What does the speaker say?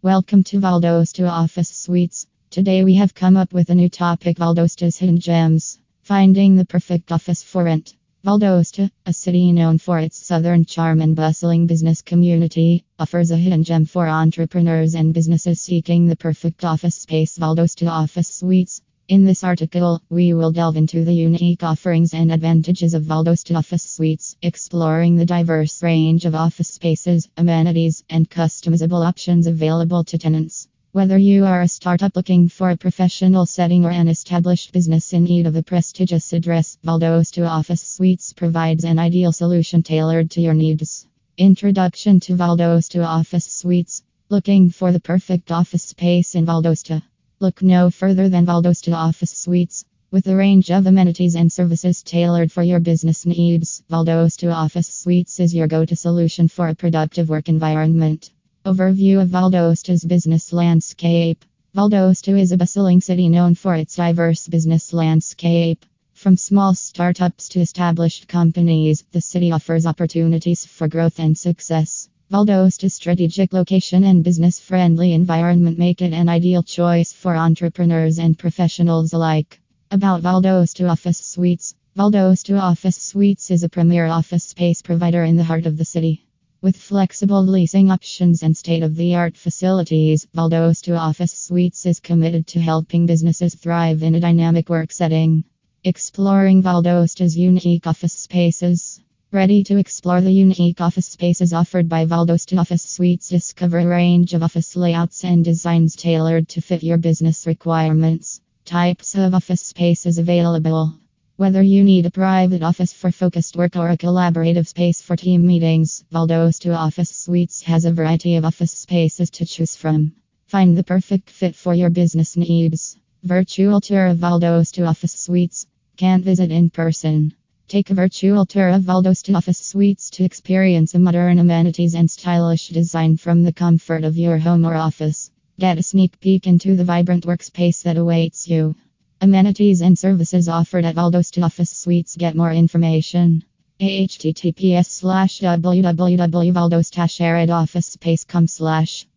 Welcome to Valdosta Office Suites. Today we have come up with a new topic: Valdosta's hidden gems. Finding the perfect office for rent. Valdosta, a city known for its southern charm and bustling business community, offers a hidden gem for entrepreneurs and businesses seeking the perfect office space: Valdosta Office Suites. In this article, we will delve into the unique offerings and advantages of Valdosta Office Suites, exploring the diverse range of office spaces, amenities, and customizable options available to tenants. Whether you are a startup looking for a professional setting or an established business in need of a prestigious address, Valdosta Office Suites provides an ideal solution tailored to your needs. Introduction to Valdosta Office Suites. Looking for the perfect office space in Valdosta? Look no further than Valdosta Office Suites. With a range of amenities and services tailored for your business needs, Valdosta Office Suites is your go-to solution for a productive work environment. Overview of Valdosta's business landscape. Valdosta is a bustling city known for its diverse business landscape. From small startups to established companies, the city offers opportunities for growth and success. Valdosta's strategic location and business-friendly environment make it an ideal choice for entrepreneurs and professionals alike. About Valdosta Office Suites. Valdosta Office Suites is a premier office space provider in the heart of the city. With flexible leasing options and state-of-the-art facilities, Valdosta Office Suites is committed to helping businesses thrive in a dynamic work setting. Exploring Valdosta's unique office spaces. Ready to explore the unique office spaces offered by Valdosta Office Suites? Discover a range of office layouts and designs tailored to fit your business requirements. Types of office spaces available. Whether you need a private office for focused work or a collaborative space for team meetings, Valdosta Office Suites has a variety of office spaces to choose from. Find the perfect fit for your business needs. Virtual tour of Valdosta Office Suites. Can't visit in person? Take a virtual tour of Valdosta Office Suites to experience the modern amenities and stylish design from the comfort of your home or office. Get a sneak peek into the vibrant workspace that awaits you. Amenities and services offered at Valdosta Office Suites. Get more information. https://www.valdosta-officespace.com/